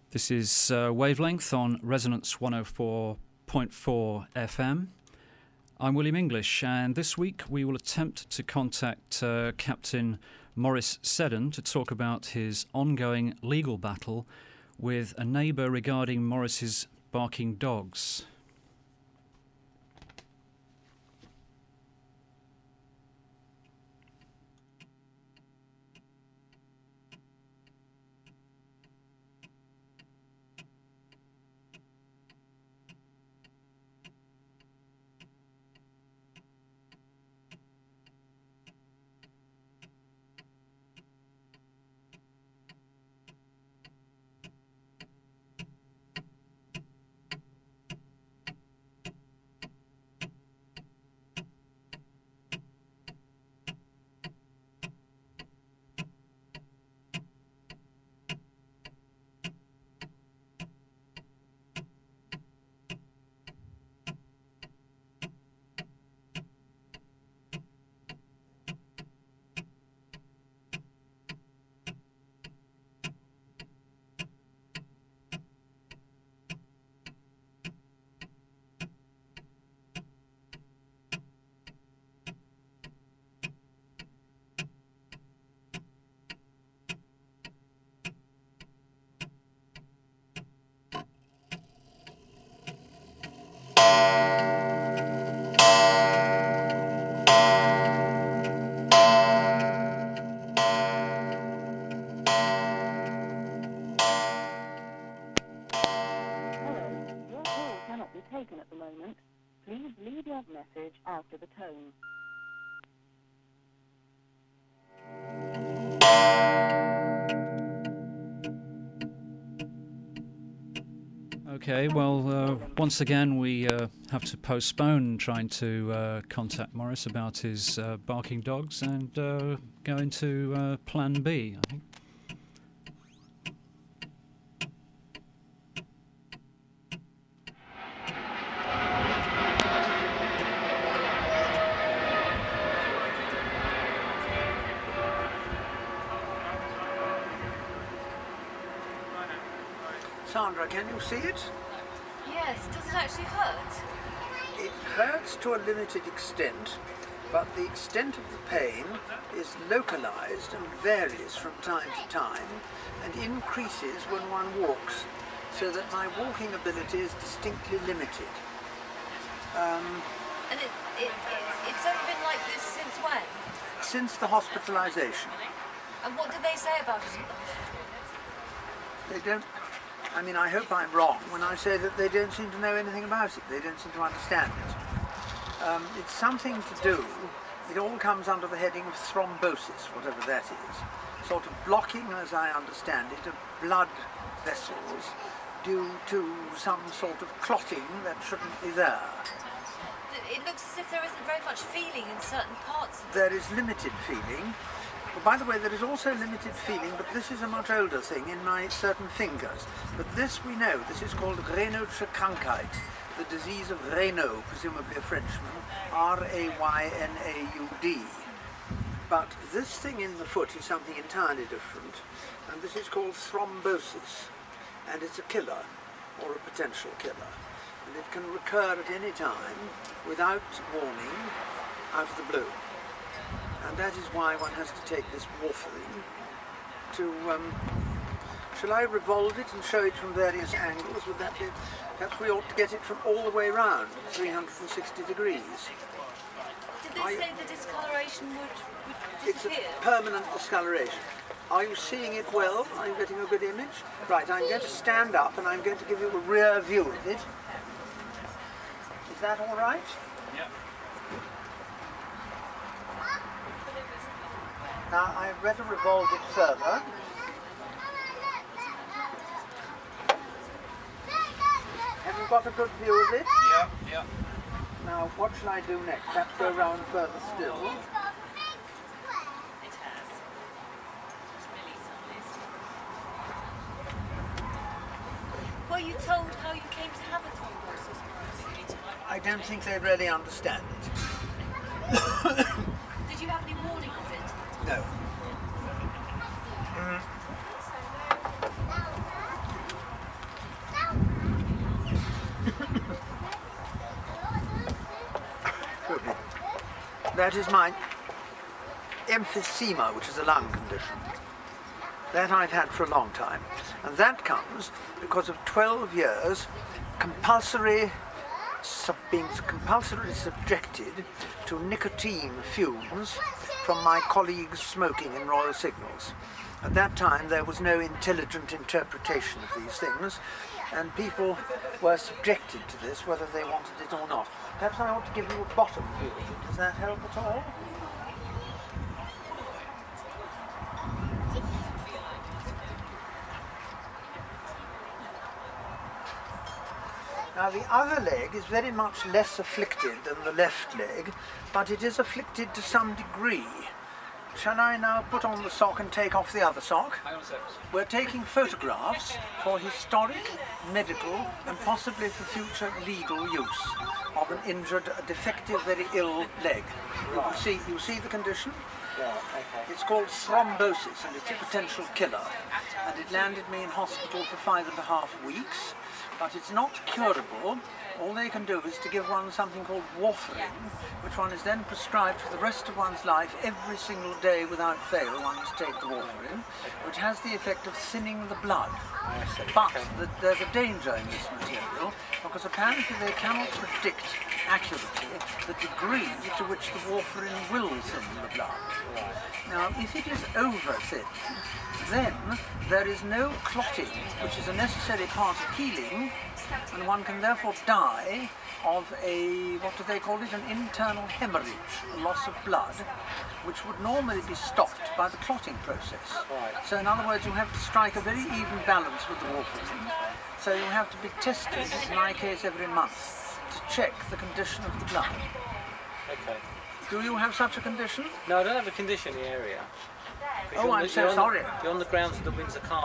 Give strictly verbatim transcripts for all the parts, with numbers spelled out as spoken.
This is uh, Wavelength on Resonance one oh four point four F M. I'm William English, and this week we will attempt to contact uh, Captain Maurice Seddon to talk about his ongoing legal battle with a neighbour regarding Maurice's barking dogs. Taken at the moment. Please leave your message after the tone. Okay, well, uh, once again we uh, have to postpone trying to uh, contact Maurice about his uh, barking dogs and uh, go into uh, Plan B, I think. Sandra, can you see it? Yes, does it actually hurt? It hurts to a limited extent, but the extent of the pain is localized and varies from time to time and increases when one walks, so that my walking ability is distinctly limited. Um, and it, it, it, it's only been like this since when? Since the hospitalization. And what do they say about it? They don't... I mean, I hope I'm wrong when I say that they don't seem to know anything about it. They don't seem to understand it. Um, it's something to do, it all comes under the heading of thrombosis, whatever that is. Sort of blocking, as I understand it, of blood vessels due to some sort of clotting that shouldn't be there. It looks as if there isn't very much feeling in certain parts. There is limited feeling. Well, by the way, there is also limited feeling, but this is a much older thing in my certain fingers. But this we know, this is called Raynaud'sche Krankheit, the disease of Raynaud, presumably a Frenchman, R A Y N A U D. But this thing in the foot is something entirely different, and this is called thrombosis, and it's a killer, or a potential killer. And it can recur at any time, without warning, out of the blue. And that is why one has to take this warfarin to, um, shall I revolve it and show it from various angles? Would that be, perhaps we ought to get it from all the way round, three hundred sixty degrees. Did they Are say you, the discoloration would, would it's disappear? a permanent discoloration. Are you seeing it well? Are you getting a good image? Right, I'm going to stand up and I'm going to give you a rear view of it. Is that all right? Yeah. Now, I'd rather revolve it further. Have you got a good view of it? Yeah, yeah. Now, what shall I do next? Perhaps go round further still. Were you told how you came to have a thrombosis? I don't think they really understand it. Did you have any warning of it? No. Mm. that is my emphysema, which is a lung condition. That I've had for a long time. And that comes because of twelve years compulsory, sub, being compulsorily subjected to nicotine fumes from my colleagues smoking in Royal Signals. At that time there was no intelligent interpretation of these things, and people were subjected to this whether they wanted it or not. Perhaps I ought to give you a bottom view of it. Does that help at all? Now the other leg is very much less afflicted than the left leg, but it is afflicted to some degree. Shall I now put on the sock and take off the other sock? Hang on a second. We're taking photographs for historic, medical and possibly for future legal use of an injured, a defective, very ill leg. You can see, you see the condition? Yeah, okay. It's called thrombosis and it's a potential killer. And it landed me in hospital for five and a half weeks. But it's not curable. All they can do is to give one something called warfarin, which one is then prescribed for the rest of one's life every single day without fail. One must take the warfarin, which has the effect of thinning the blood. But the, there's a danger in this material, because apparently they cannot predict accurately the degree to which the warfarin will thin the blood. Now, if it is over-thin, then there is no clotting, which is a necessary part of healing, and one can therefore die of a, what do they call it, an internal hemorrhage, a loss of blood, which would normally be stopped by the clotting process. Right. So in other words, you have to strike a very even balance with the warfarin. So you have to be tested, in my case every month, to check the condition of the blood. Okay. Do you have such a condition? No, I don't have a condition in the area. Oh, You're on I'm the- so you're on sorry. The, you're on the grounds of the Windsor Castle.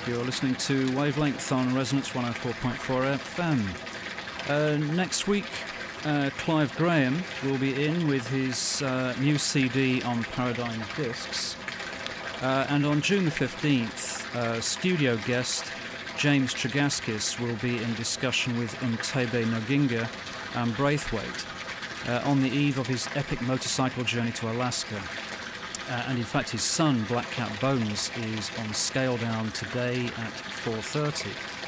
You're listening to Wavelength on Resonance one oh four point four F M. Uh, next week, uh, Clive Graham will be in with his uh, new C D on Paradigm Discs. Uh, and on June the fifteenth, uh, studio guest James Tregaskis will be in discussion with Ntebe Noginga and Braithwaite uh, on the eve of his epic motorcycle journey to Alaska. Uh, and in fact his son, Black Cat Bones, is on Scale Down today at four thirty.